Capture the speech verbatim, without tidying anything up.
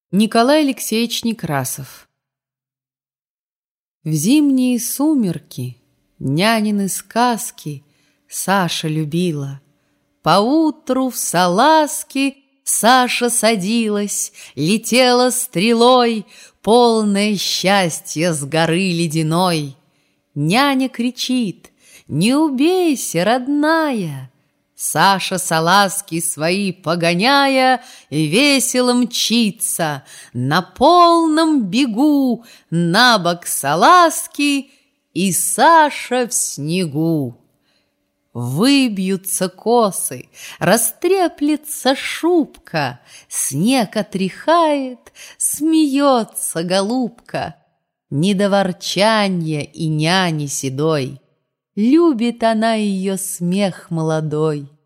Николай Алексеевич Некрасов. В зимние сумерки нянины сказки Саша любила. Поутру в салазки Саша садилась, летела стрелой, полное счастье с горы ледяной. Няня кричит: «Не убейся, родная!» Саша салазки свои погоняя, весело мчится, на полном бегу, на бок салазки, и Саша в снегу. Выбьются косы, растреплется шубка, снег отряхает, смеется голубка. Не до ворчанья и няни седой, любит она ее смех молодой.